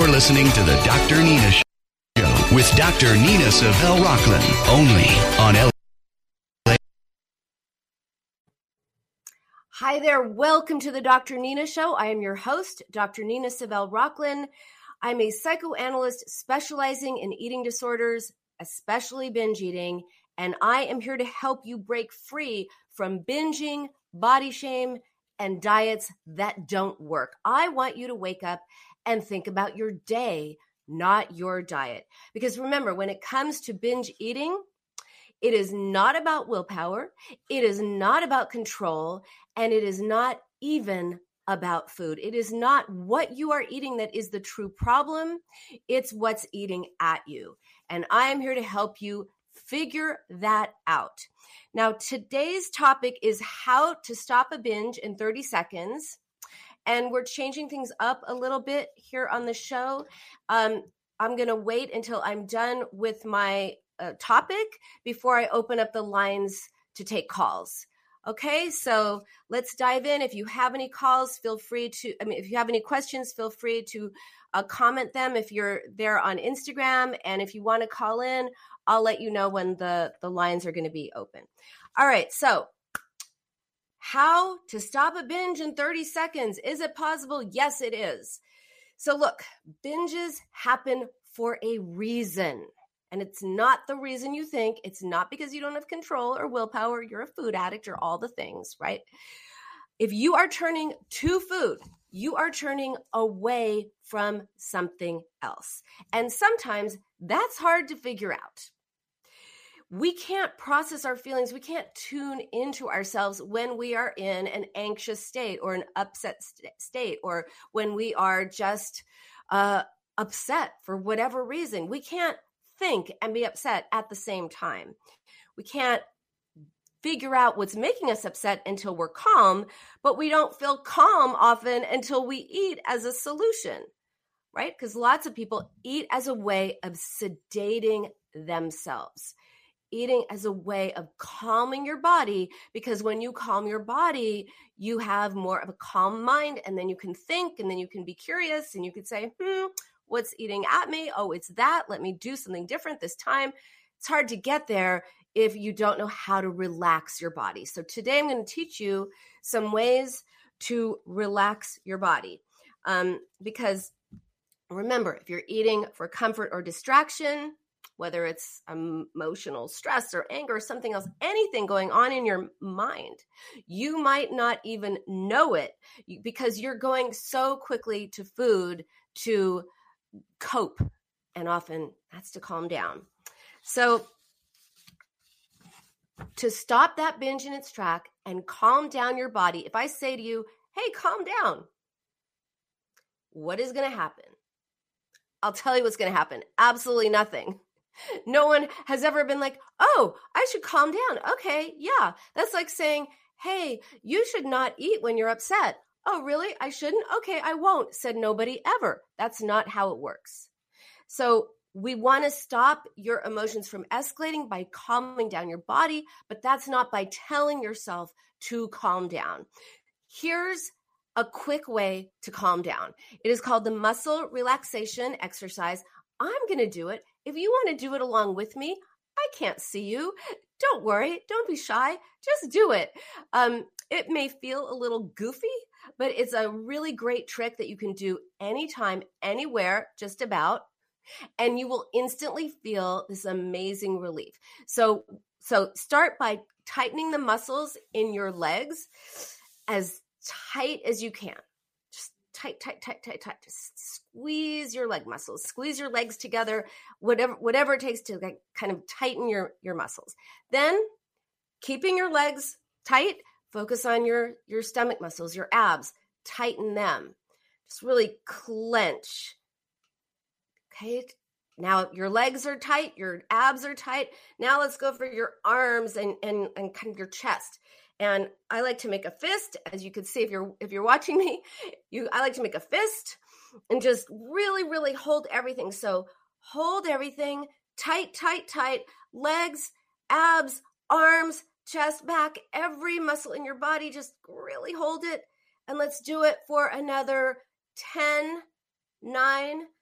You're listening to the Dr. Nina Show with Dr. Nina Savelle Rocklin, only on LA. Hi there. Welcome to the Dr. Nina Show. I am your host, Dr. Nina Savelle Rocklin. I'm a psychoanalyst specializing in eating disorders, especially binge eating, and I am here to help you break free from binging, body shame, and diets that don't work. I want you to wake up and think about your day, not your diet. Because remember, when it comes to binge eating, it is not about willpower, it is not about control, and it is not even about food. It is not what you are eating that is the true problem. It's what's eating at you. And I am here to help you figure that out. Now, today's topic is how to stop a binge in 30 seconds. And we're changing things up a little bit here on the show. I'm going to wait until I'm done with my topic before I open up the lines to take calls. Okay, so let's dive in. If you have any calls, if you have any questions, feel free to comment them if you're there on Instagram. And if you want to call in, I'll let you know when the lines are going to be open. All right, so how to stop a binge in 30 seconds. Is it possible? Yes, it is. So look, binges happen for a reason. And it's not the reason you think. It's not because you don't have control or willpower. You're a food addict or all the things, right? If you are turning to food, you are turning away from something else. And sometimes that's hard to figure out. We can't process our feelings. We can't tune into ourselves when we are in an anxious state or an upset state, or when we are just upset for whatever reason. We can't think and be upset at the same time. We can't figure out what's making us upset until we're calm, but we don't feel calm often until we eat as a solution, right? Because lots of people eat as a way of sedating themselves. Eating as a way of calming your body, because when you calm your body, you have more of a calm mind, and then you can think, and then you can be curious, and you can say, what's eating at me? Oh, it's that. Let me do something different this time. It's hard to get there if you don't know how to relax your body. So today I'm going to teach you some ways to relax your body. Because remember, if you're eating for comfort or distraction, whether it's emotional stress or anger or something else, anything going on in your mind, you might not even know it because you're going so quickly to food to cope. And often that's to calm down. So to stop that binge in its track and calm down your body, if I say to you, hey, calm down, what is going to happen? I'll tell you what's going to happen. Absolutely nothing. No one has ever been like, oh, I should calm down. Okay, yeah. That's like saying, hey, you should not eat when you're upset. Oh, really? I shouldn't? Okay, I won't, said nobody ever. That's not how it works. So we want to stop your emotions from escalating by calming down your body, but that's not by telling yourself to calm down. Here's a quick way to calm down. It is called the muscle relaxation exercise. I'm going to do it. If you want to do it along with me, I can't see you. Don't worry. Don't be shy. Just do it. It may feel a little goofy, but it's a really great trick that you can do anytime, anywhere, just about, and you will instantly feel this amazing relief. So start by tightening the muscles in your legs as tight as you can. Tight. Just squeeze your leg muscles, squeeze your legs together, whatever it takes to kind of tighten your muscles. Then keeping your legs tight, focus on your stomach muscles, your abs, tighten them. Just really clench. Okay. Now your legs are tight, your abs are tight. Now let's go for your arms and kind of your chest. And I like to make a fist, as you can see if you're watching me. I like to make a fist and just really, really hold everything. So hold everything tight, legs, abs, arms, chest, back, every muscle in your body. Just really hold it. And let's do it for another 10, 9,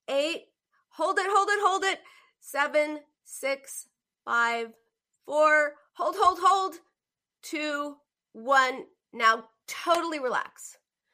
8, hold it, 7, 6, 5, 4, hold, 2, 1. Now totally relax.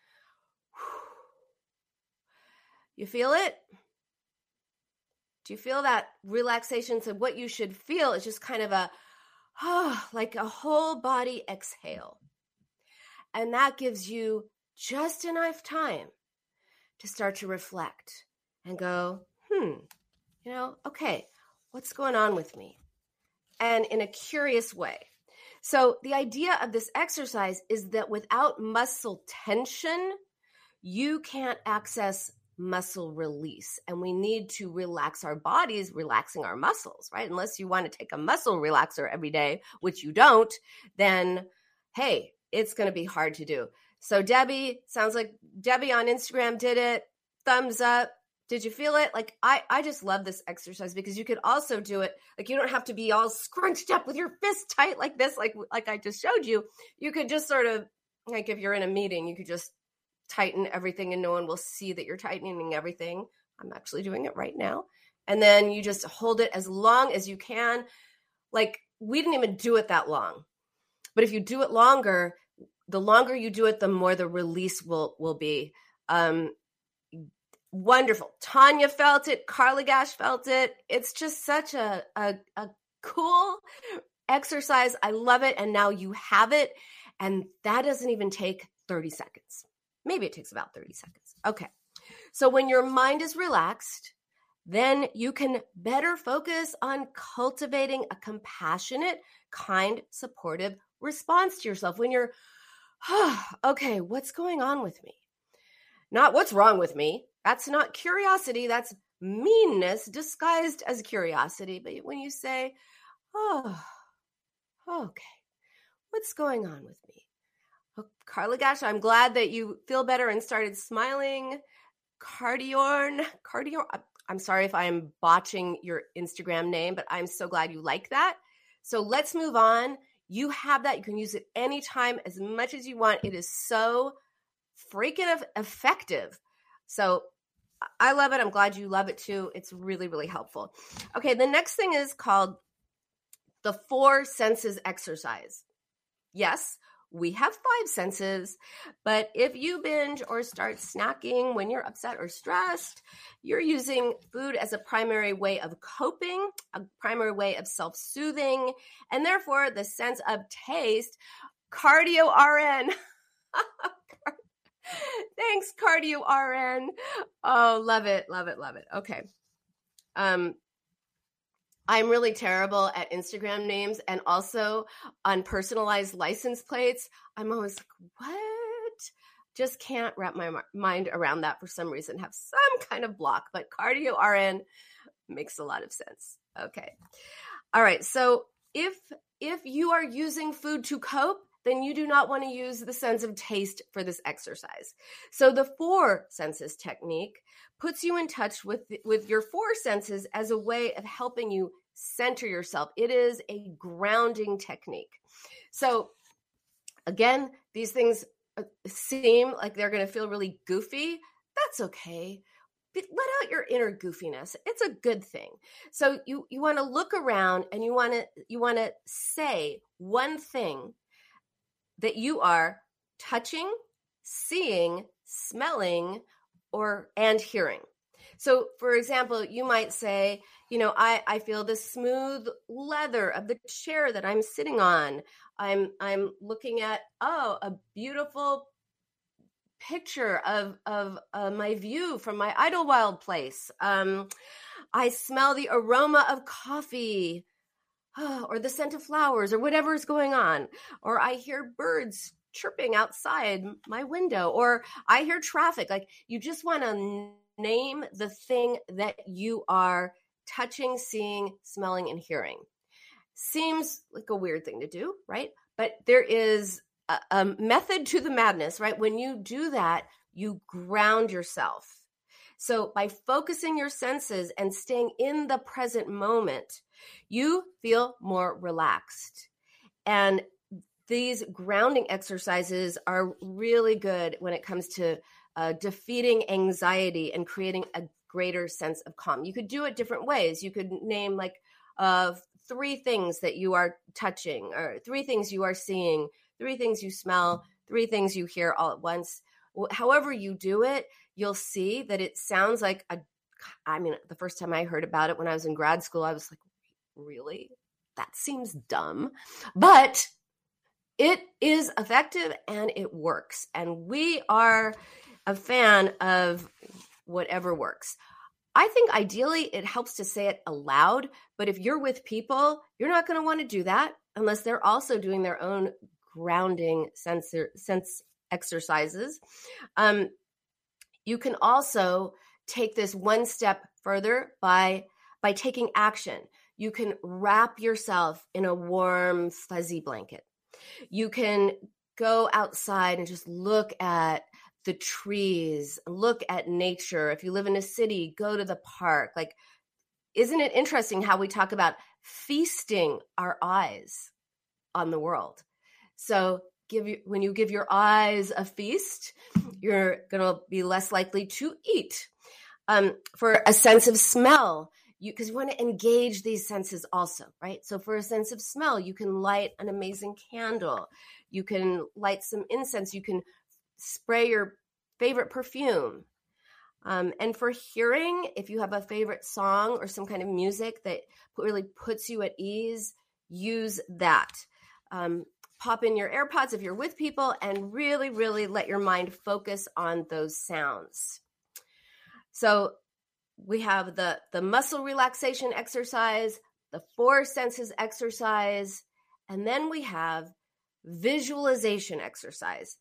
You feel it? Do you feel that relaxation? So what you should feel is just kind of like a whole body exhale. And that gives you just enough time to start to reflect and go, okay, what's going on with me? And in a curious way. So the idea of this exercise is that without muscle tension, you can't access muscle release. And we need to relax our bodies, relaxing our muscles, right? Unless you want to take a muscle relaxer every day, which you don't, then, hey, it's going to be hard to do. So Debbie, sounds like Debbie on Instagram did it. Thumbs up. Did you feel it? Like, I just love this exercise because you could also do it. Like, you don't have to be all scrunched up with your fist tight like this, like I just showed you. You could just sort of, like if you're in a meeting, you could just tighten everything and no one will see that you're tightening everything. I'm actually doing it right now. And then you just hold it as long as you can. Like, we didn't even do it that long. But if you do it longer, the longer you do it, the more the release will be. Wonderful. Tanya felt it. Carla Gash felt it. It's just such a cool exercise. I love it. And now you have it. And that doesn't even take 30 seconds. Maybe it takes about 30 seconds. Okay. So when your mind is relaxed, then you can better focus on cultivating a compassionate, kind, supportive response to yourself. When you're, okay, what's going on with me? Not what's wrong with me. That's not curiosity. That's meanness disguised as curiosity. But when you say, okay, what's going on with me? Oh, Carla Gash, I'm glad that you feel better and started smiling. Cardiorn, I'm sorry if I'm botching your Instagram name, but I'm so glad you like that. So let's move on. You have that. You can use it anytime, as much as you want. It is so freaking effective. So I love it. I'm glad you love it too. It's really, really helpful. Okay, the next thing is called the 4 senses exercise. Yes, we have 5 senses, but if you binge or start snacking when you're upset or stressed, you're using food as a primary way of coping, a primary way of self-soothing, and therefore the sense of taste, cardio RN. Thanks, cardio RN. Oh, love it. Okay. I'm really terrible at Instagram names and also on personalized license plates. I'm always like, what? Just can't wrap my mind around that for some reason, have some kind of block, but cardio RN makes a lot of sense. Okay. All right. So if you are using food to cope, then you do not want to use the sense of taste for this exercise. So the 4 senses technique puts you in touch with your 4 senses as a way of helping you center yourself. It is a grounding technique. So again, these things seem like they're going to feel really goofy. That's okay. But let out your inner goofiness. It's a good thing. So you want to look around and you want to say one thing that you are touching, seeing, smelling, and hearing. So, for example, you might say, I feel the smooth leather of the chair that I'm sitting on. I'm looking at a beautiful picture of my view from my Idlewild place. I smell the aroma of coffee. Or the scent of flowers, or whatever is going on. Or I hear birds chirping outside my window, or I hear traffic. Like, you just want to name the thing that you are touching, seeing, smelling, and hearing. Seems like a weird thing to do, right? But there is a method to the madness, right? When you do that, you ground yourself. So by focusing your senses and staying in the present moment, you feel more relaxed. And these grounding exercises are really good when it comes to defeating anxiety and creating a greater sense of calm. You could do it different ways. You could name like 3 things that you are touching, or 3 things you are seeing, 3 things you smell, 3 things you hear all at once. However you do it, you'll see that it sounds like the first time I heard about it when I was in grad school, I was like, really? That seems dumb. But it is effective and it works. And we are a fan of whatever works. I think ideally it helps to say it aloud, but if you're with people, you're not going to want to do that unless they're also doing their own grounding sense exercises. You can also take this one step further by taking action. You can wrap yourself in a warm, fuzzy blanket. You can go outside and just look at the trees, look at nature. If you live in a city, go to the park. Like, isn't it interesting how we talk about feasting our eyes on the world? So when you give your eyes a feast, you're going to be less likely to eat. For a sense of smell, because you want to engage these senses also, right? So for a sense of smell, you can light an amazing candle. You can light some incense. You can spray your favorite perfume. And for hearing, if you have a favorite song or some kind of music that really puts you at ease, use that. Pop in your AirPods if you're with people and really, really let your mind focus on those sounds. So we have the muscle relaxation exercise, the 4 senses exercise, and then we have visualization exercise.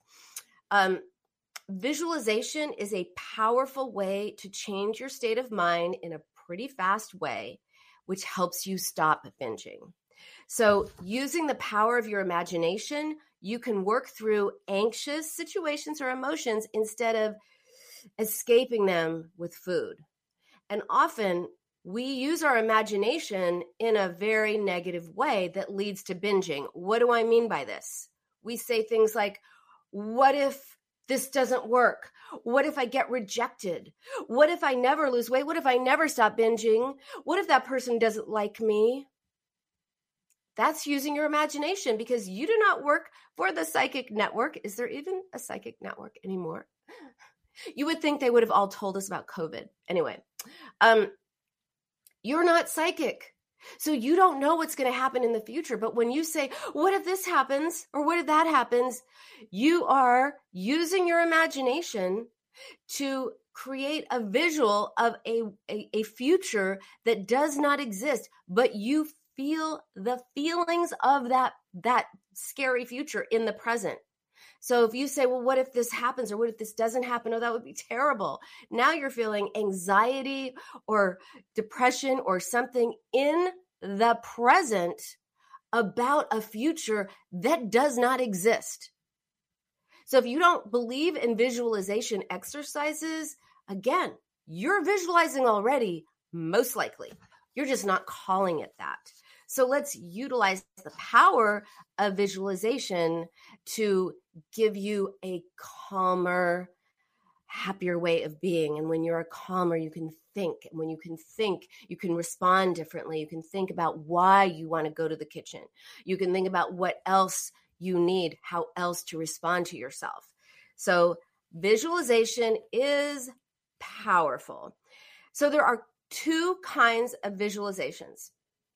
Visualization is a powerful way to change your state of mind in a pretty fast way, which helps you stop binging. So using the power of your imagination, you can work through anxious situations or emotions instead of escaping them with food. And often we use our imagination in a very negative way that leads to binging. What do I mean by this? We say things like, what if this doesn't work? What if I get rejected? What if I never lose weight? What if I never stop binging? What if that person doesn't like me? That's using your imagination because you do not work for the psychic network. Is there even a psychic network anymore? You would think they would have all told us about COVID. Anyway, you're not psychic. So you don't know what's going to happen in the future. But when you say, what if this happens? Or what if that happens? You are using your imagination to create a visual of a future that does not exist, but you feel the feelings of that scary future in the present. So if you say, well, what if this happens? Or what if this doesn't happen? Oh, that would be terrible. Now you're feeling anxiety or depression or something in the present about a future that does not exist. So if you don't believe in visualization exercises, again, you're visualizing already, most likely. You're just not calling it that. So let's utilize the power of visualization to give you a calmer, happier way of being. And when you're a calmer, you can think. And when you can think, you can respond differently. You can think about why you want to go to the kitchen. You can think about what else you need, how else to respond to yourself. So visualization is powerful. So there are 2 kinds of visualizations.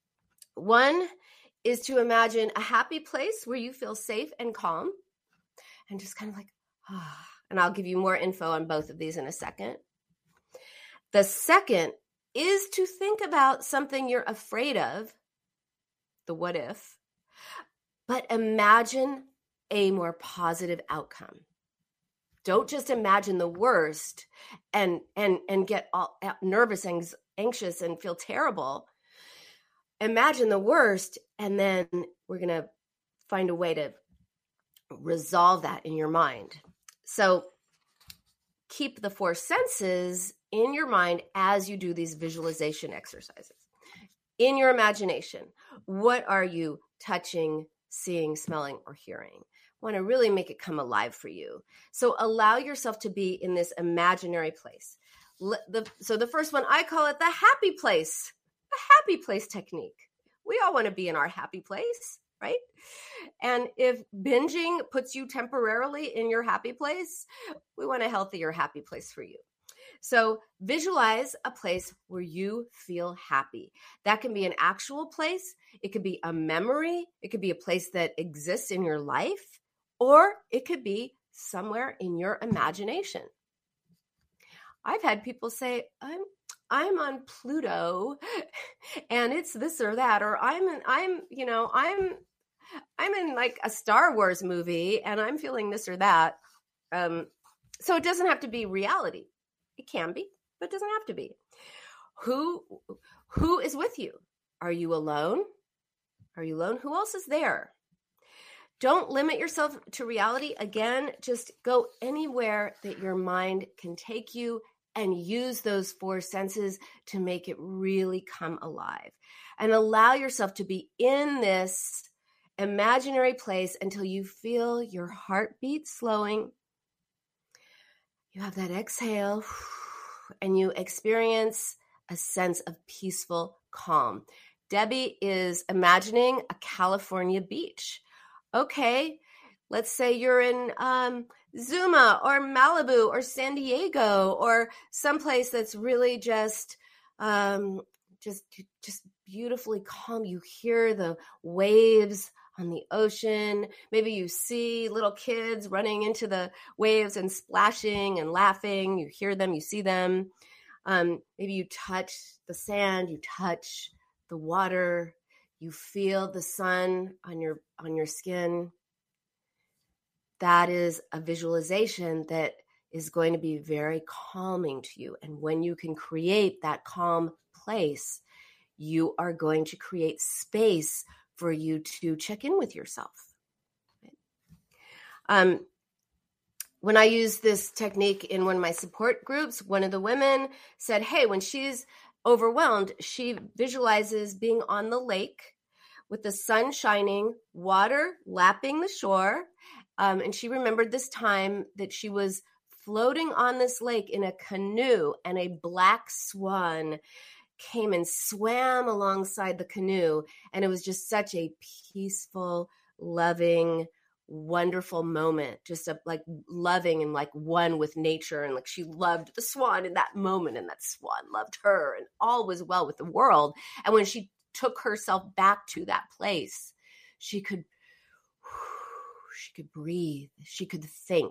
One is to imagine a happy place where you feel safe and calm and just kind of like, and I'll give you more info on both of these in a second. The second is to think about something you're afraid of, the what if, but imagine a more positive outcome. Don't just imagine the worst and get all nervous, anxious, and feel terrible. Imagine the worst, and then we're going to find a way to resolve that in your mind. So keep the 4 senses in your mind as you do these visualization exercises. In your imagination, what are you touching, seeing, smelling, or hearing? Want to really make it come alive for you. So allow yourself to be in this imaginary place. So the first one, I call it the happy place technique. We all want to be in our happy place, right? And if binging puts you temporarily in your happy place, we want a healthier happy place for you. So visualize a place where you feel happy. That can be an actual place. It could be a memory. It could be a place that exists in your life, or it could be somewhere in your imagination. I've had people say, I'm on Pluto and it's this or that, or I'm in like a Star Wars movie and I'm feeling this or that. So it doesn't have to be reality. It can be, but it doesn't have to be. Who is with you? Are you alone? Are you alone? Who else is there? Don't limit yourself to reality. Again, just go anywhere that your mind can take you and use those four senses to make it really come alive. And allow yourself to be in this imaginary place until you feel your heartbeat slowing. You have that exhale and you experience a sense of peaceful calm. Debbie is imagining a California beach. Okay, let's say you're in Zuma or Malibu or San Diego or someplace that's really just beautifully calm. You hear the waves on the ocean. Maybe you see little kids running into the waves and splashing and laughing. You hear them, you see them. Maybe you touch the sand, you touch the water, you feel the sun on your skin. That is a visualization that is going to be very calming to you. And when you can create that calm place, you are going to create space for you to check in with yourself. When I use this technique in one of my support groups, one of the women said, hey, when she's overwhelmed, she visualizes being on the lake with the sun shining, water lapping the shore. And she remembered this time that she was floating on this lake in a canoe and a black swan came and swam alongside the canoe. And it was just such a peaceful, loving, wonderful moment, just like loving and like one with nature. And like she loved the swan in that moment and that swan loved her and all was well with the world. And when she took herself back to that place, she could breathe, she could think.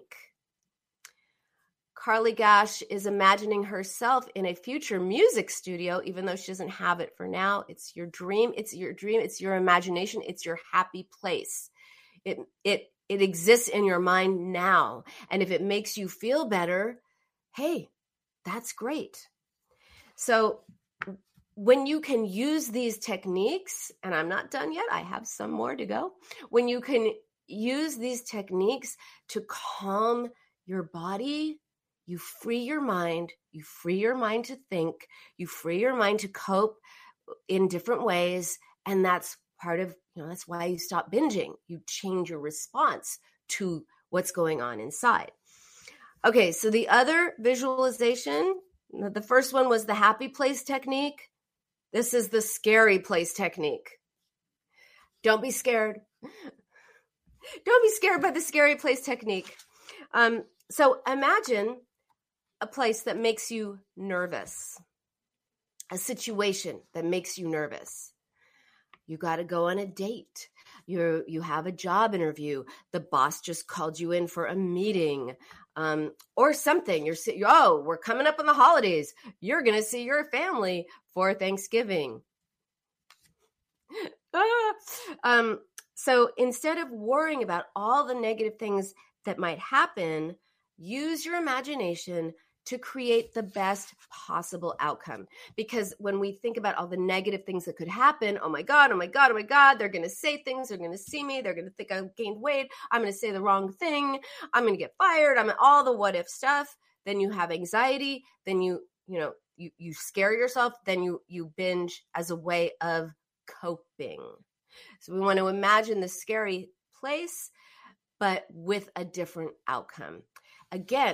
Carly Gash is imagining herself in a future music studio, even though she doesn't have it for now. It's your dream. It's your imagination. It's your happy place. It exists in your mind now. And if it makes you feel better, hey, that's great. So when you can use these techniques, and I'm not done yet, I have some more to go. When you can use these techniques to calm your body, you free your mind to think, you free your mind to cope in different ways. And that's part of, that's why you stop binging. You change your response to what's going on inside. Okay, so the other visualization, the first one was the happy place technique. This is the scary place technique. Don't be scared. Don't be scared by the scary place technique. So imagine a place that makes you nervous, a situation that makes you nervous. You got to go on a date. You have a job interview. The boss just called you in for a meeting, or something. We're coming up on the holidays. You're going to see your family for Thanksgiving. So instead of worrying about all the negative things that might happen, use your imagination to create the best possible outcome. Because when we think about all the negative things that could happen, oh my God, they're going to say things, they're going to see me, they're going to think I gained weight, I'm going to say the wrong thing, I'm going to get fired, all the what if stuff. Then you have anxiety, then you scare yourself, then you binge as a way of coping. So we want to imagine the scary place, but with a different outcome. Again,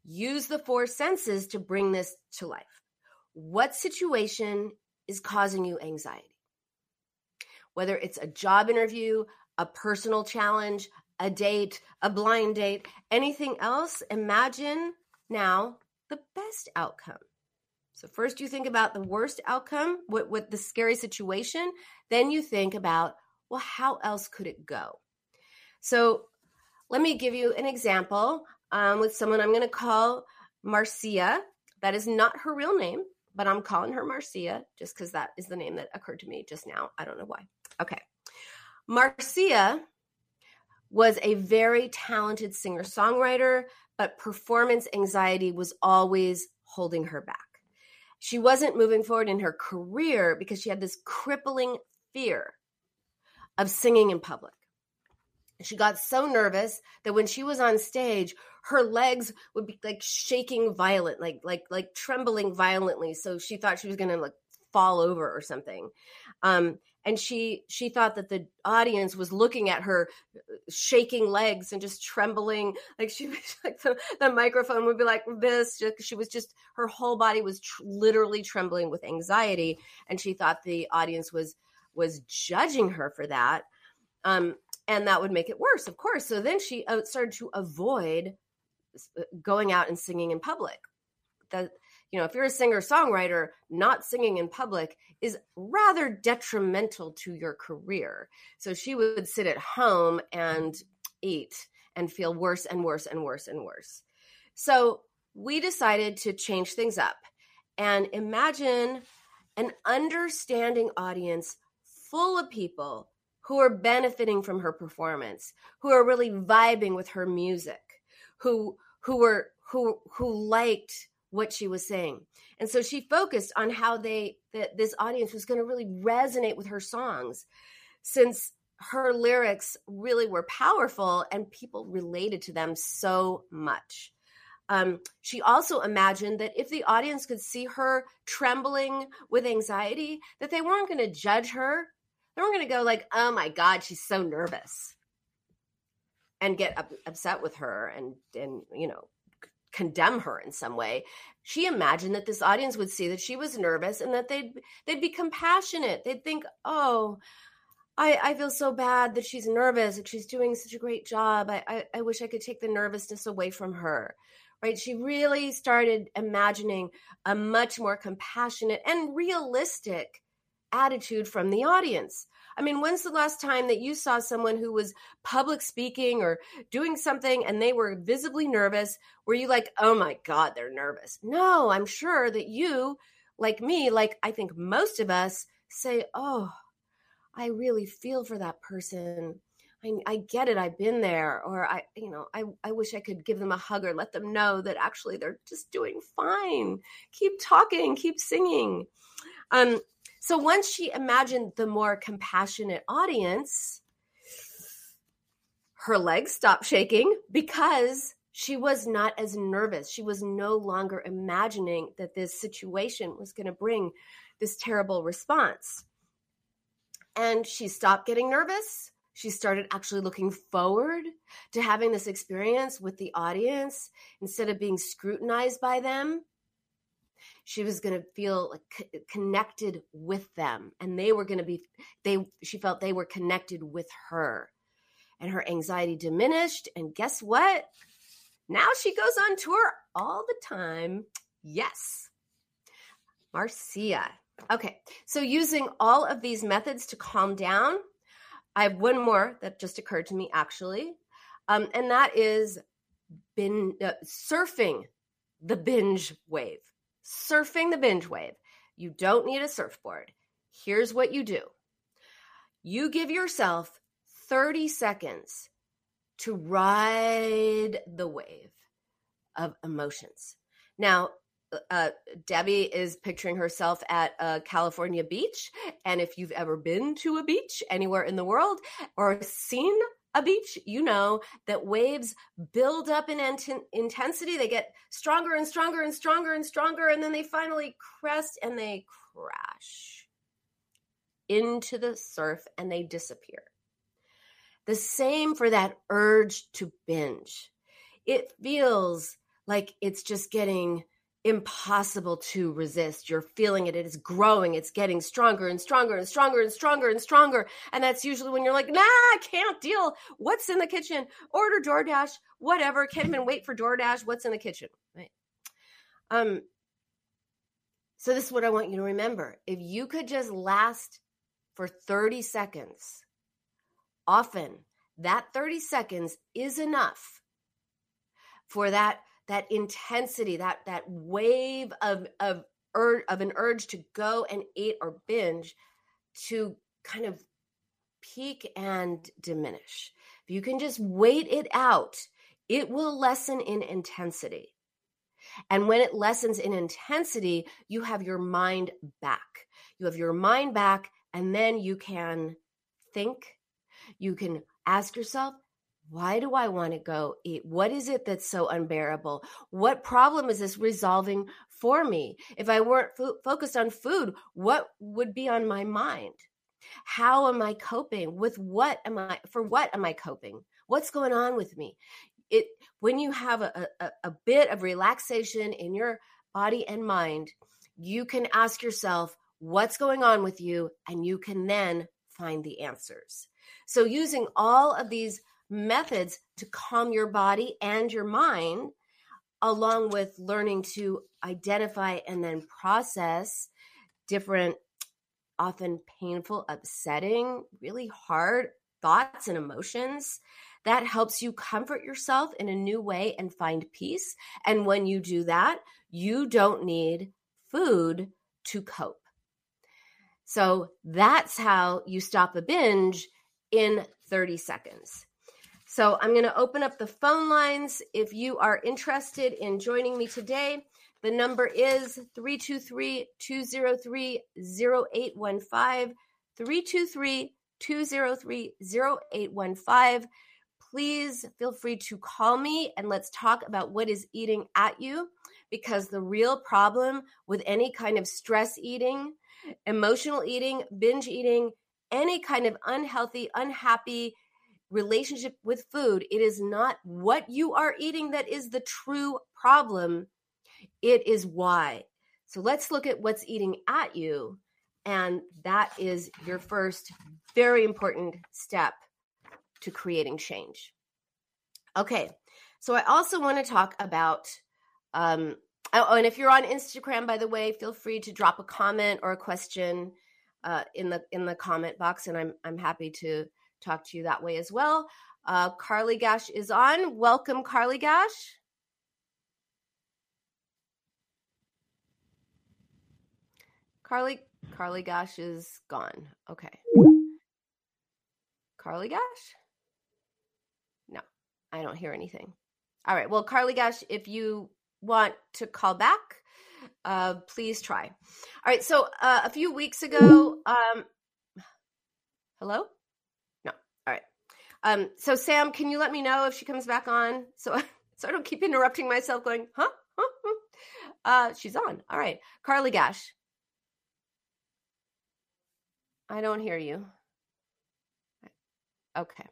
use the four senses to bring this to life. What situation is causing you anxiety? Whether it's a job interview, a personal challenge, a date, a blind date, anything else, imagine now the best outcome. So first you think about the worst outcome, what the scary situation, then you think about, well, how else could it go? So let me give you an example with someone I'm going to call Marcia. That is not her real name, but I'm calling her Marcia just because that is the name that occurred to me just now. I don't know why. Okay. Marcia was a very talented singer-songwriter, but performance anxiety was always holding her back. She wasn't moving forward in her career because she had this crippling fear of singing in public. She got so nervous that when she was on stage, her legs would be like shaking violent, like trembling violently. So she thought she was going to like fall over or something. And she thought that the audience was looking at her shaking legs and just trembling. Like she was like the microphone would be like this. She was just, her whole body was literally trembling with anxiety. And she thought the audience was judging her for that. And that would make it worse, of course. So then she started to avoid going out and singing in public. That, you know, if you're a singer-songwriter, not singing in public is rather detrimental to your career. So she would sit at home and eat and feel worse and worse and worse and worse. So we decided to change things up and imagine an understanding audience full of people who are benefiting from her performance, who are really vibing with her music, who liked what she was saying. And so she focused on how this audience was going to really resonate with her songs, since her lyrics really were powerful and people related to them so much. She also imagined that if the audience could see her trembling with anxiety, that they weren't going to judge her. They weren't going to go like, oh my God, she's so nervous, and get upset with her and you know, condemn her in some way. She imagined that this audience would see that she was nervous and that they'd be compassionate. They'd think, oh, I feel so bad that she's nervous, that she's doing such a great job. I wish I could take the nervousness away from her, right? She really started imagining a much more compassionate and realistic attitude from the audience. I mean, when's the last time that you saw someone who was public speaking or doing something and they were visibly nervous? Were you like, oh my God, they're nervous? No, I'm sure that you, like me, like I think most of us, say, oh, I really feel for that person. I get it. I've been there. Or I wish I could give them a hug or let them know that actually they're just doing fine. Keep talking, keep singing. So once she imagined the more compassionate audience, her legs stopped shaking because she was not as nervous. She was no longer imagining that this situation was going to bring this terrible response. And she stopped getting nervous. She started actually looking forward to having this experience with the audience instead of being scrutinized by them. She was going to feel like connected with them, and they were going to be, she felt they were connected with her, and her anxiety diminished. And guess what? Now she goes on tour all the time. Yes. Marcia. Okay. So using all of these methods to calm down, I have one more that just occurred to me actually. And that is surfing the binge wave. Surfing the binge wave. You don't need a surfboard. Here's what you do. You give yourself 30 seconds to ride the wave of emotions. Now, Debbie is picturing herself at a California beach. And if you've ever been to a beach anywhere in the world or seen a beach, you know that waves build up in intensity. They get stronger and stronger and stronger and stronger, and then they finally crest and they crash into the surf and they disappear. The same for that urge to binge. It feels like it's just getting impossible to resist. You're feeling it. It is growing. It's getting stronger and stronger and stronger and stronger and stronger. And that's usually when you're like, nah, I can't deal. What's in the kitchen? Order DoorDash, whatever. Can't even wait for DoorDash. What's in the kitchen? Right. So this is what I want you to remember. If you could just last for 30 seconds, often that 30 seconds is enough for that intensity, that wave of an urge to go and eat or binge to kind of peak and diminish. If you can just wait it out, it will lessen in intensity. And when it lessens in intensity, you have your mind back. You have your mind back, and then you can think. You can ask yourself, why do I want to go eat? What is it that's so unbearable? What problem is this resolving for me? If I weren't focused on food, what would be on my mind? How am I coping? For what am I coping? What's going on with me? When you have a bit of relaxation in your body and mind, you can ask yourself what's going on with you, and you can then find the answers. So using all of these methods to calm your body and your mind, along with learning to identify and then process different, often painful, upsetting, really hard thoughts and emotions, that helps you comfort yourself in a new way and find peace. And when you do that, you don't need food to cope. So that's how you stop a binge in 30 seconds. So I'm going to open up the phone lines. If you are interested in joining me today, the number is 323-203-0815, 323-203-0815. Please feel free to call me and let's talk about what is eating at you, because the real problem with any kind of stress eating, emotional eating, binge eating, any kind of unhealthy, unhappy relationship with food, it is not what you are eating that is the true problem. It is why. So let's look at what's eating at you. And that is your first very important step to creating change. Okay. So I also want to talk about, and if you're on Instagram, by the way, feel free to drop a comment or a question in the comment box, and I'm happy to talk to you that way as well. Carly Gash is on. Welcome, Carly Gash. Carly Gash is gone. Okay. Carly Gash? No, I don't hear anything. All right. Well, Carly Gash, if you want to call back, please try. All right. So a few weeks ago, hello? No. All right. So Sam, can you let me know if she comes back on? So I don't keep interrupting myself going, huh? She's on. All right. Carly Gash. I don't hear you. Okay.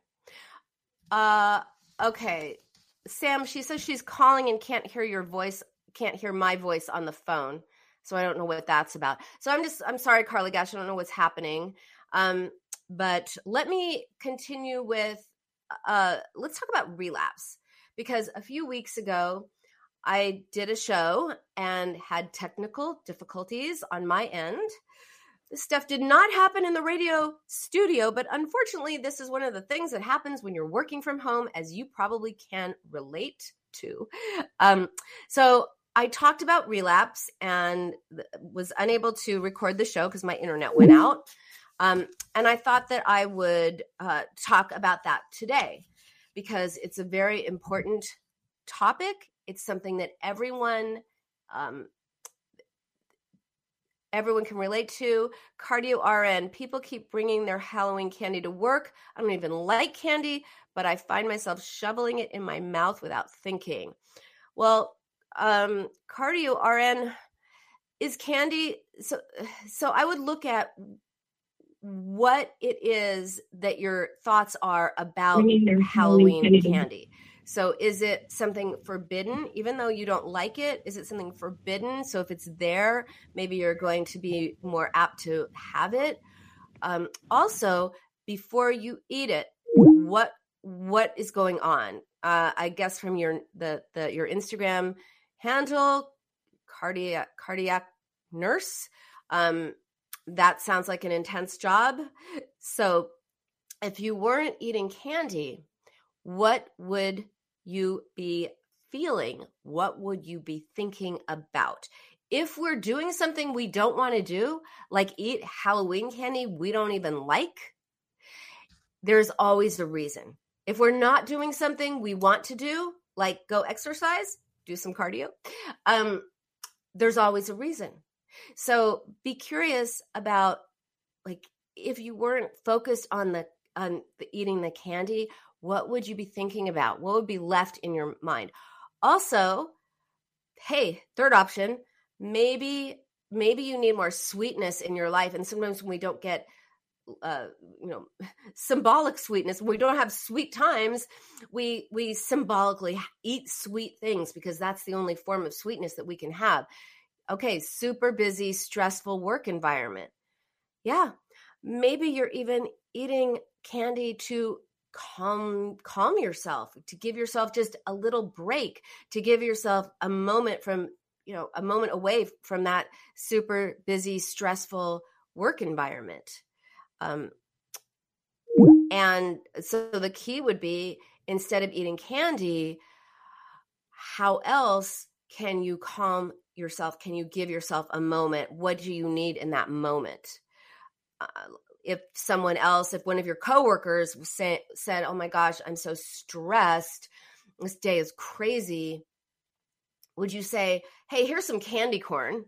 Okay. Sam, she says she's calling and can't hear your voice, can't hear my voice on the phone. So I don't know what that's about. So I'm sorry, Carly Gash, I don't know what's happening. But let me continue with, let's talk about relapse, because a few weeks ago, I did a show and had technical difficulties on my end. This stuff did not happen in the radio studio, but unfortunately, this is one of the things that happens when you're working from home, as you probably can relate to. So I talked about relapse and was unable to record the show because my internet went out. And I thought that I would talk about that today because it's a very important topic. It's something that everyone can relate to. Cardio RN, people keep bringing their Halloween candy to work. I don't even like candy, but I find myself shoveling it in my mouth without thinking. Well, Cardio RN is candy. So I would look at what it is that your thoughts are about Halloween candy. So is it something forbidden, even though you don't like it? Is it something forbidden? So if it's there, maybe you're going to be more apt to have it. Also, before you eat it, what is going on? I guess from your Instagram handle, cardiac nurse. That sounds like an intense job. So if you weren't eating candy, what would you be feeling? What would you be thinking about? If we're doing something we don't want to do, like eat Halloween candy we don't even like, there's always a reason. If we're not doing something we want to do, like go exercise, do some cardio, there's always a reason. So be curious about, like, if you weren't focused on the eating the candy, what would you be thinking about? What would be left in your mind? Also, hey, third option, maybe you need more sweetness in your life. And sometimes when we don't get, symbolic sweetness, when we don't have sweet times, we symbolically eat sweet things because that's the only form of sweetness that we can have. Okay, super busy, stressful work environment. Yeah, maybe you're even eating candy to calm yourself, to give yourself just a little break, to give yourself a moment away from that super busy, stressful work environment. And so the key would be, instead of eating candy, how else can you calm yourself? Can you give yourself a moment? What do you need in that moment? If one of your coworkers said, oh my gosh, I'm so stressed, this day is crazy, would you say, hey, here's some candy corn?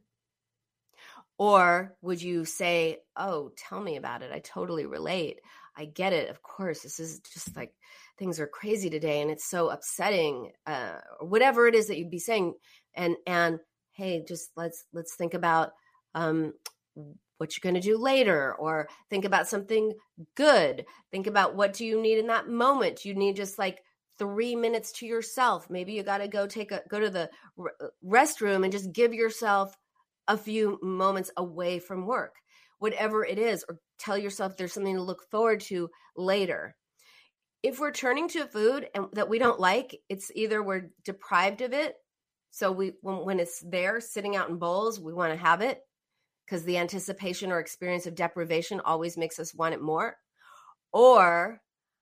Or would you say, oh, tell me about it. I totally relate. I get it. Of course, this is just like, things are crazy today and it's so upsetting, or whatever it is that you'd be saying. And hey, just let's think about what you're going to do later, or think about something good. Think about, what do you need in that moment? You need just like 3 minutes to yourself. Maybe you got to go to the restroom and just give yourself a few moments away from work, whatever it is, or tell yourself there's something to look forward to later. If we're turning to food that we don't like, it's either we're deprived of it. So when it's there sitting out in bowls, we want to have it because the anticipation or experience of deprivation always makes us want it more. Or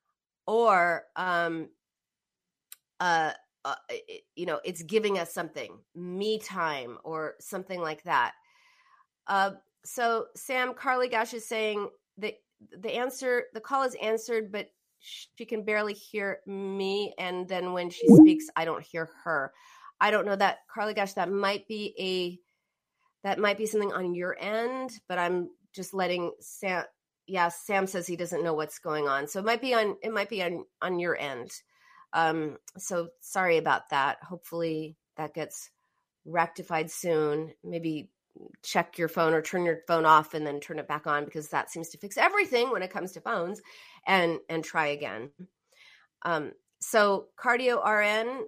it's giving us something, me time or something like that. So Sam, Carly Gash is saying that the call is answered, but she can barely hear me. And then when she speaks, I don't hear her. I don't know that, Carly Gash, that might be something on your end, but I'm just letting Sam. Yeah, Sam says he doesn't know what's going on. So it might be on your end. So sorry about that. Hopefully that gets rectified soon. Maybe check your phone or turn your phone off and then turn it back on, because that seems to fix everything when it comes to phones, and try again. So Cardio RN,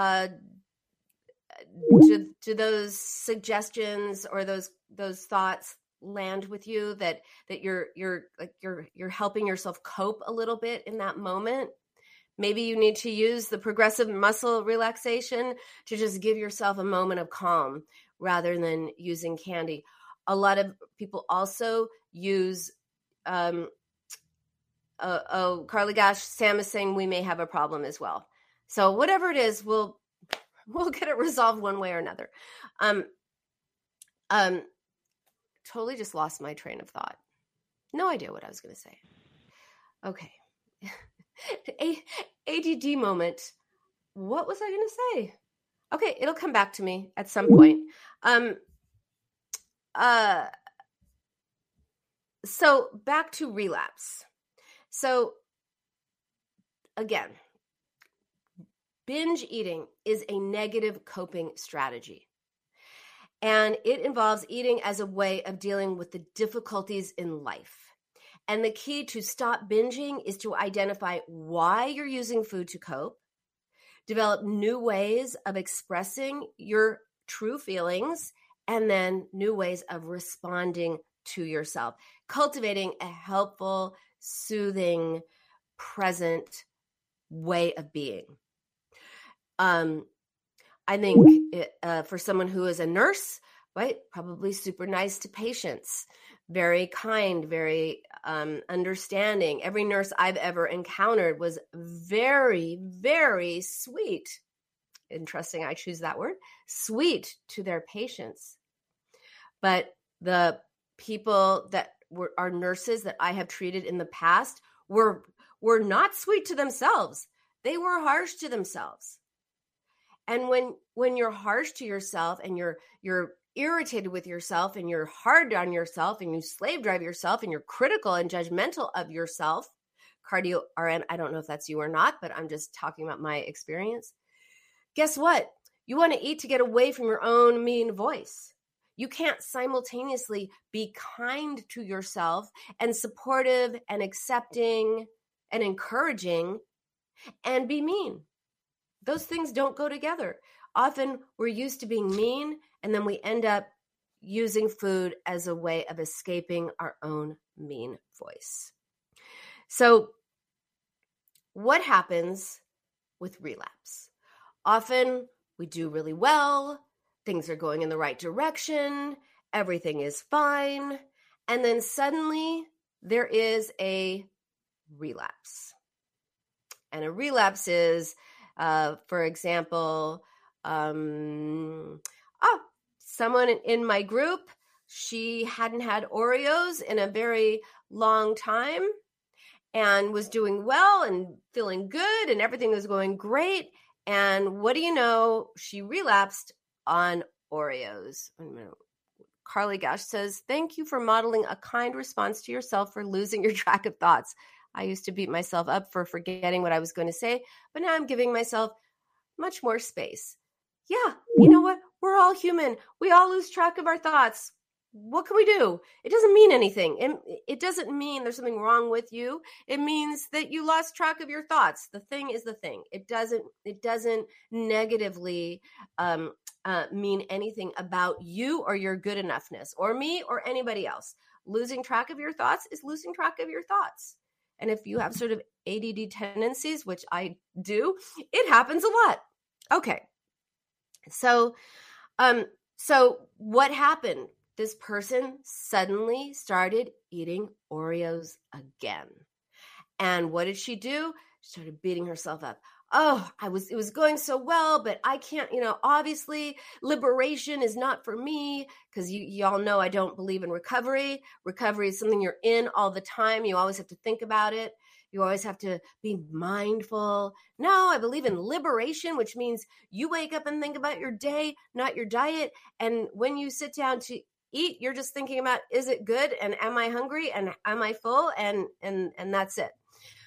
do those suggestions or those thoughts land with you, that you're helping yourself cope a little bit in that moment? Maybe you need to use the progressive muscle relaxation to just give yourself a moment of calm rather than using candy. A lot of people also use, Carly Gash, Sam is saying we may have a problem as well. So whatever it is, we'll get it resolved one way or another. Totally just lost my train of thought. No idea what I was going to say. Okay. ADD moment. What was I going to say? Okay, it'll come back to me at some point. So back to relapse. So again, binge eating is a negative coping strategy. And it involves eating as a way of dealing with the difficulties in life. And the key to stop binging is to identify why you're using food to cope, develop new ways of expressing your true feelings, and then new ways of responding to yourself, cultivating a helpful, soothing, present way of being. I think for someone who is a nurse, right, probably super nice to patients, very kind, very understanding. Every nurse I've ever encountered was very, very sweet. Interesting, I choose that word, sweet to their patients. But the people that are nurses that I have treated in the past were not sweet to themselves. They were harsh to themselves. And when you're harsh to yourself and you're irritated with yourself and you're hard on yourself and you slave drive yourself and you're critical and judgmental of yourself, cardio RN, I don't know if that's you or not, but I'm just talking about my experience. Guess what? You want to eat to get away from your own mean voice. You can't simultaneously be kind to yourself and supportive and accepting and encouraging and be mean. Those things don't go together. Often we're used to being mean, and then we end up using food as a way of escaping our own mean voice. So what happens with relapse? Often we do really well, things are going in the right direction, everything is fine, and then suddenly there is a relapse. And a relapse is, for example, someone in my group, she hadn't had Oreos in a very long time and was doing well and feeling good and everything was going great. And what do you know? She relapsed on Oreos. Carly Gash says, thank you for modeling a kind response to yourself for losing your track of thoughts. I used to beat myself up for forgetting what I was going to say, but now I'm giving myself much more space. Yeah, you know what? We're all human. We all lose track of our thoughts. What can we do? It doesn't mean anything. It doesn't mean there's something wrong with you. It means that you lost track of your thoughts. The thing is the thing. It doesn't negatively mean anything about you or your good enoughness or me or anybody else. Losing track of your thoughts is losing track of your thoughts. And if you have sort of ADD tendencies, which I do, it happens a lot. Okay. So what happened? This person suddenly started eating Oreos again. And what did she do? She started beating herself up. Oh, it was going so well, but I can't, obviously liberation is not for me because y'all know I don't believe in recovery. Recovery is something you're in all the time. You always have to think about it. You always have to be mindful. No, I believe in liberation, which means you wake up and think about your day, not your diet. And when you sit down to eat, you're just thinking about, is it good? And am I hungry? And am I full? And that's it.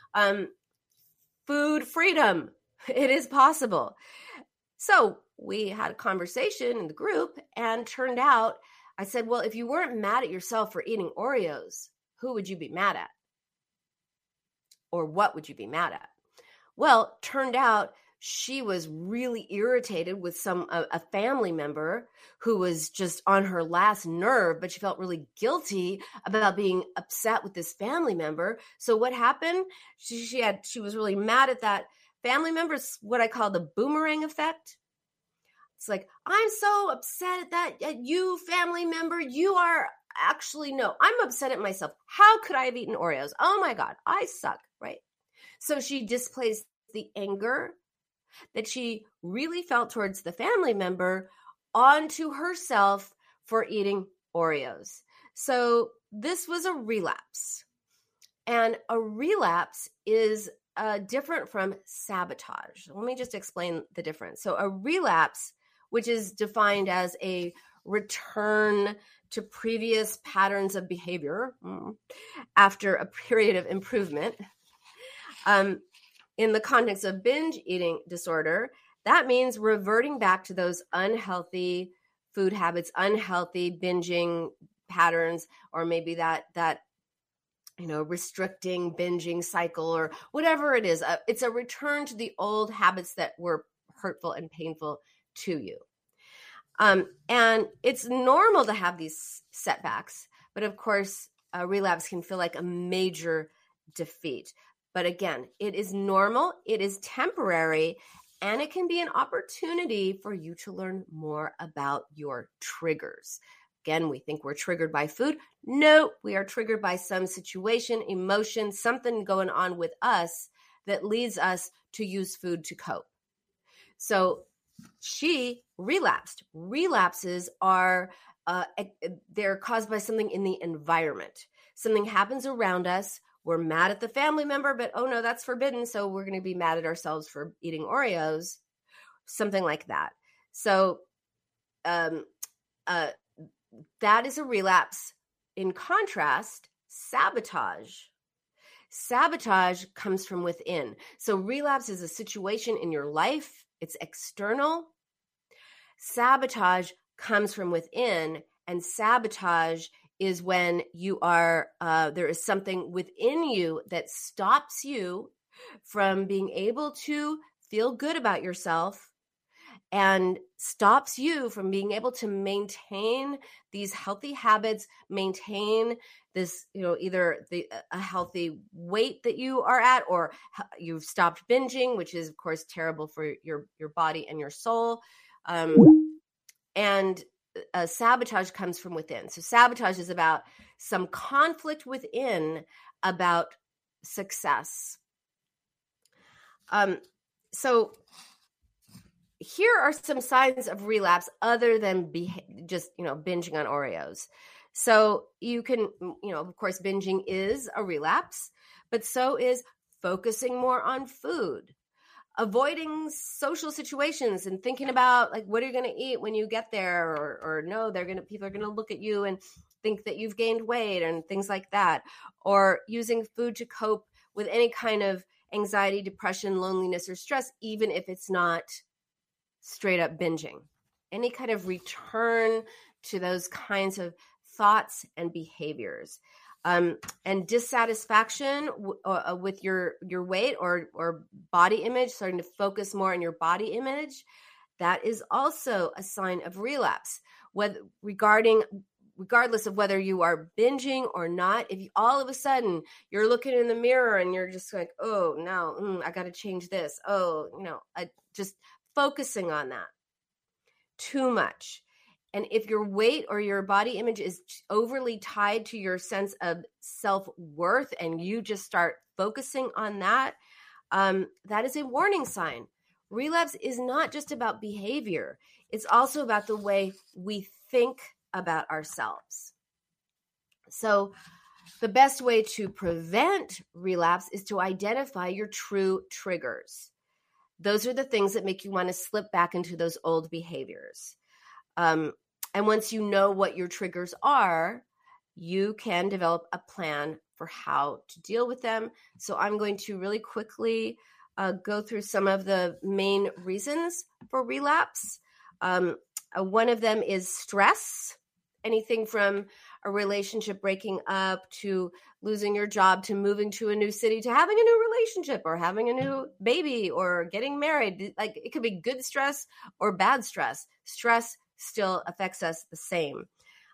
Food freedom. It is possible. So we had a conversation in the group and turned out, I said, well, if you weren't mad at yourself for eating Oreos, who would you be mad at? Or what would you be mad at? Well, turned out she was really irritated with a family member who was just on her last nerve, but she felt really guilty about being upset with this family member. So what happened? She was really mad at that family member. It's what I call the boomerang effect. It's like, I'm so upset at you, family member. You are actually, no, I'm upset at myself. How could I have eaten Oreos? Oh my God, I suck, right? So she displays the anger that she really felt towards the family member onto herself for eating Oreos. So this was a relapse. And a relapse is different from sabotage. Let me just explain the difference. So a relapse, which is defined as a return to previous patterns of behavior after a period of improvement. In the context of binge eating disorder, that means reverting back to those unhealthy food habits, unhealthy binging patterns, or maybe that restricting binging cycle or whatever it is. It's a return to the old habits that were hurtful and painful to you. And it's normal to have these setbacks, but of course, a relapse can feel like a major defeat. But again, it is normal, it is temporary, and it can be an opportunity for you to learn more about your triggers. Again, we think we're triggered by food. No, we are triggered by some situation, emotion, something going on with us that leads us to use food to cope. So she relapsed. Relapses are they're caused by something in the environment. Something happens around us. We're mad at the family member, but oh no, that's forbidden. So we're going to be mad at ourselves for eating Oreos, something like that. So that is a relapse. In contrast, sabotage. Sabotage comes from within. So relapse is a situation in your life. It's external. Sabotage comes from within, and sabotage is when you are, there is something within you that stops you from being able to feel good about yourself and stops you from being able to maintain these healthy habits, maintain this, either a healthy weight that you are at, or you've stopped binging, which is of course terrible for your body and your soul. And sabotage comes from within. So sabotage is about some conflict within about success. So here are some signs of relapse other than just binging on Oreos. So you can, of course, binging is a relapse, but so is focusing more on food, avoiding social situations and thinking about like, what are you going to eat when you get there? Or no, people are going to look at you and think that you've gained weight and things like that. Or using food to cope with any kind of anxiety, depression, loneliness, or stress, even if it's not straight up binging. Any kind of return to those kinds of thoughts and behaviors. And dissatisfaction with your weight or body image, starting to focus more on your body image, that is also a sign of relapse. Regardless of whether you are binging or not, if you, all of a sudden you're looking in the mirror and you're just like, oh no, I got to change this. Just focusing on that too much. And if your weight or your body image is overly tied to your sense of self-worth and you just start focusing on that, that is a warning sign. Relapse is not just about behavior. It's also about the way we think about ourselves. So the best way to prevent relapse is to identify your true triggers. Those are the things that make you want to slip back into those old behaviors. And once you know what your triggers are, you can develop a plan for how to deal with them. So I'm going to really quickly go through some of the main reasons for relapse. One of them is stress. Anything from a relationship breaking up to losing your job to moving to a new city to having a new relationship or having a new baby or getting married. Like it could be good stress or bad stress. Stress still affects us the same.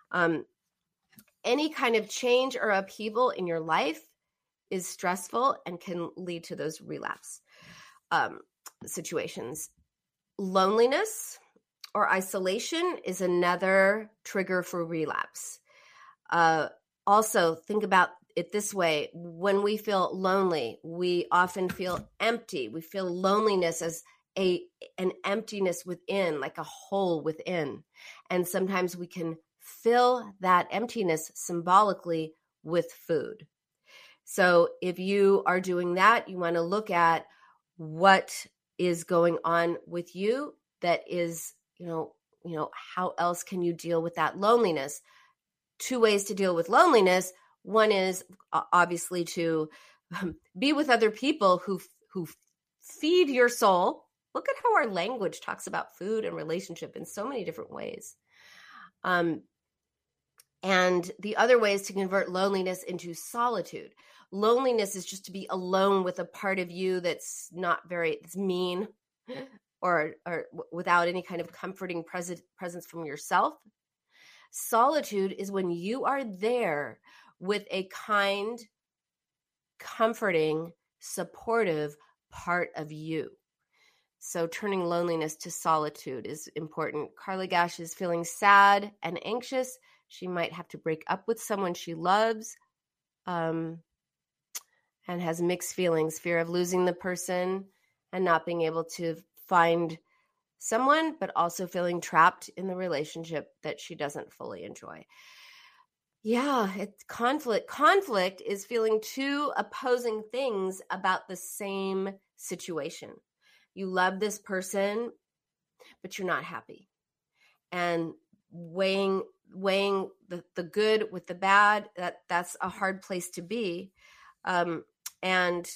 Any kind of change or upheaval in your life is stressful and can lead to those relapse situations. Loneliness or isolation is another trigger for relapse. Also, think about it this way. When we feel lonely, we often feel empty. We feel loneliness as an emptiness within, like a hole within. And sometimes we can fill that emptiness symbolically with food. So if you are doing that, you want to look at what is going on with you that is, how else can you deal with that loneliness? Two ways to deal with loneliness. One is obviously to be with other people who feed your soul. Look at how our language talks about food and relationship in so many different ways. And the other way is to convert loneliness into solitude. Loneliness is just to be alone with a part of you that's it's mean or without any kind of comforting presence from yourself. Solitude is when you are there with a kind, comforting, supportive part of you. So turning loneliness to solitude is important. Carly Gash is feeling sad and anxious. She might have to break up with someone she loves, and has mixed feelings, fear of losing the person and not being able to find someone, but also feeling trapped in the relationship that she doesn't fully enjoy. Yeah, it's conflict. Conflict is feeling two opposing things about the same situation. You love this person, but you're not happy. And weighing the good with the bad, that's a hard place to be. And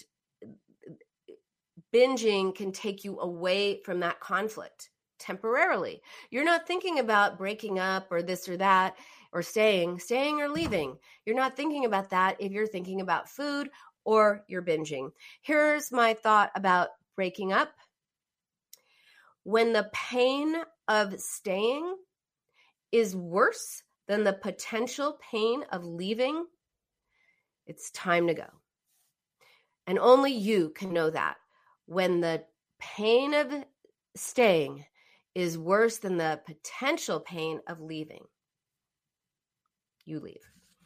binging can take you away from that conflict temporarily. You're not thinking about breaking up or this or that, or staying or leaving. You're not thinking about that if you're thinking about food or you're binging. Here's my thought about breaking up. When the pain of staying is worse than the potential pain of leaving, it's time to go. And only you can know that. When the pain of staying is worse than the potential pain of leaving, you leave.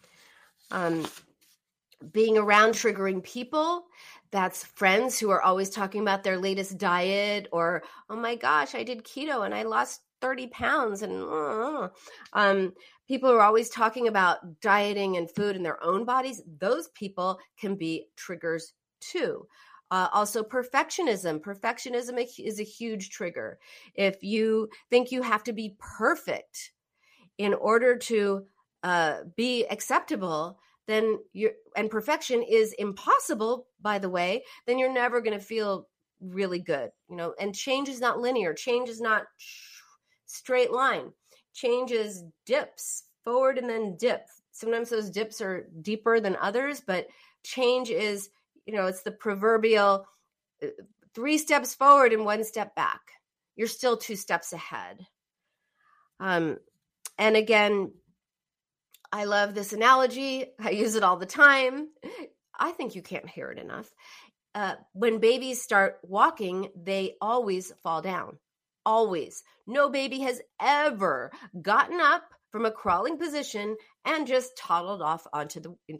Being around triggering people, that's friends who are always talking about their latest diet, or, oh my gosh, I did keto and I lost 30 pounds. And people who are always talking about dieting and food in their own bodies, those people can be triggers too. Also, perfectionism. Perfectionism is a huge trigger. If you think you have to be perfect in order to be acceptable, then and perfection is impossible, by the way, then you're never going to feel really good, and change is not linear. Change is not straight line. Change is dips forward and then dip. Sometimes those dips are deeper than others, but change is, it's the proverbial 3 steps forward and 1 step back. You're still 2 steps ahead. And again, I love this analogy. I use it all the time. I think you can't hear it enough. When babies start walking, they always fall down. Always. No baby has ever gotten up from a crawling position and just toddled off onto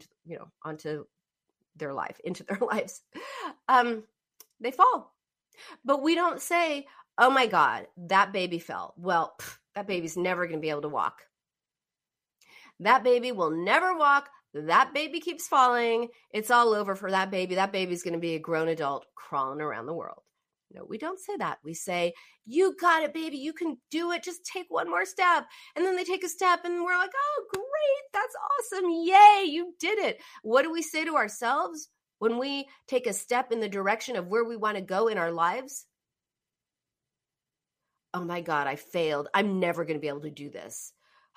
their lives. They fall. But we don't say, oh my God, that baby fell. Well, that baby's never going to be able to walk. That baby will never walk. That baby keeps falling. It's all over for that baby. That baby's going to be a grown adult crawling around the world. No, we don't say that. We say, you got it, baby. You can do it. Just take 1 more step. And then they take a step and we're like, oh, great. That's awesome. Yay, you did it. What do we say to ourselves when we take a step in the direction of where we want to go in our lives? Oh my God, I failed. I'm never going to be able to do this.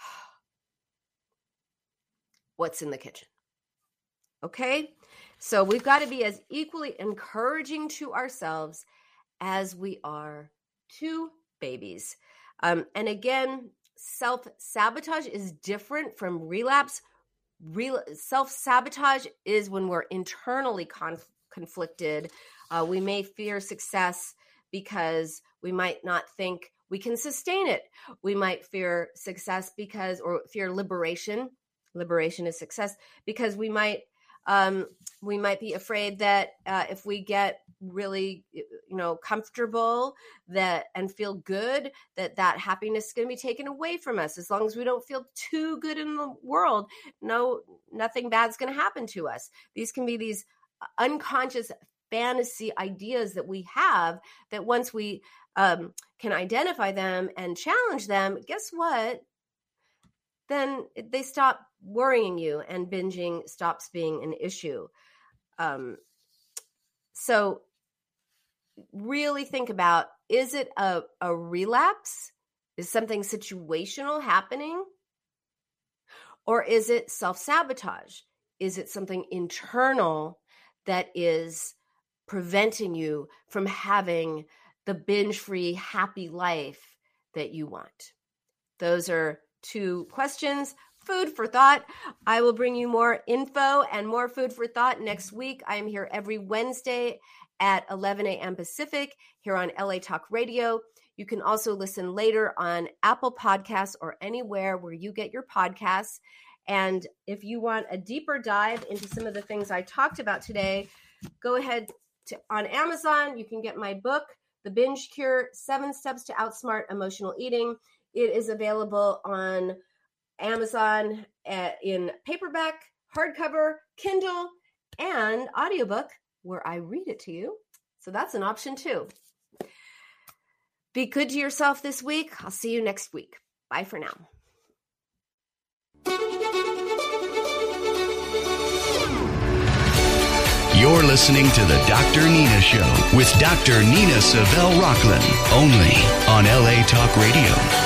What's in the kitchen? Okay? So we've got to be as equally encouraging to ourselves as we are to babies. And again, self-sabotage is different from relapse. Self-sabotage is when we're internally conflicted. We may fear success because we might not think we can sustain it. We might fear success or fear liberation. Liberation is success, because we might be afraid that if we get really, comfortable and feel good, that happiness is going to be taken away from us. As long as we don't feel too good in the world, nothing bad's going to happen to us. These can be these unconscious fantasy ideas that we have, that once we can identify them and challenge them, guess what? Then they stop worrying you and binging stops being an issue. So really think about, is it a relapse? Is something situational happening? Or is it self-sabotage? Is it something internal that is preventing you from having the binge-free, happy life that you want? Those are 2 questions. Food for thought. I will bring you more info and more food for thought next week. I am here every Wednesday at 11 a.m. Pacific here on LA Talk Radio. You can also listen later on Apple Podcasts or anywhere where you get your podcasts. And if you want a deeper dive into some of the things I talked about today, go ahead on Amazon. You can get my book, The Binge Cure, 7 Steps to Outsmart Emotional Eating. It is available on Amazon in paperback, hardcover, Kindle, and audiobook, where I read it to you. So that's an option too. Be good to yourself this week. I'll see you next week. Bye for now. You're listening to the Dr. Nina Show with Dr. Nina Savelle Rocklin, only on LA Talk Radio.